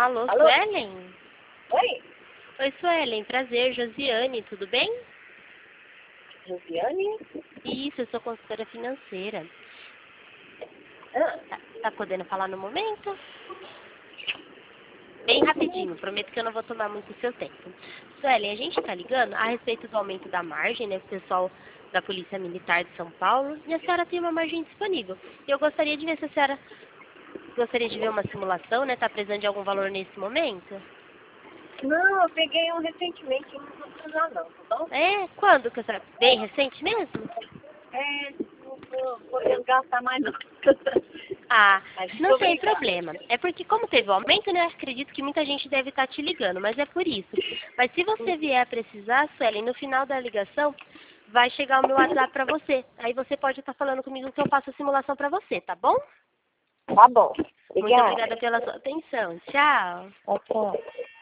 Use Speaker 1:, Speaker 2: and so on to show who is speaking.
Speaker 1: Alô,
Speaker 2: Alô?
Speaker 1: Suelen?
Speaker 2: Oi?
Speaker 1: Oi, Suelen. Prazer, Josiane, tudo bem?
Speaker 2: Josiane?
Speaker 1: Isso, eu sou consultora financeira.
Speaker 2: Ah,
Speaker 1: Tá podendo falar no momento? Bem rapidinho, prometo que eu não vou tomar muito seu tempo. Suelen, a gente tá ligando a respeito do aumento da margem, né, pro pessoal da Polícia Militar de São Paulo, e a senhora tem uma margem disponível. E eu gostaria de ver se a senhora gostaria de ver uma simulação, né, tá precisando de algum valor nesse momento?
Speaker 2: não, eu peguei um recentemente, não vou precisar não, tá bom?
Speaker 1: É? Quando que a senhora... Bem recente mesmo?
Speaker 2: Não vou poder gastar mais não.
Speaker 1: Ah,
Speaker 2: Mas muito
Speaker 1: não tem
Speaker 2: obrigada.
Speaker 1: problema. É porque como teve o aumento, né, acredito que muita gente deve estar te ligando, mas é por isso. Mas se você vier a precisar, Suelen, no final da ligação, vai chegar o meu WhatsApp para você. Aí você pode estar falando comigo que eu faço a simulação para você, tá bom?
Speaker 2: Tá bom.
Speaker 1: Muito
Speaker 2: Obrigada.
Speaker 1: obrigada pela sua atenção. Tchau.
Speaker 2: Tchau.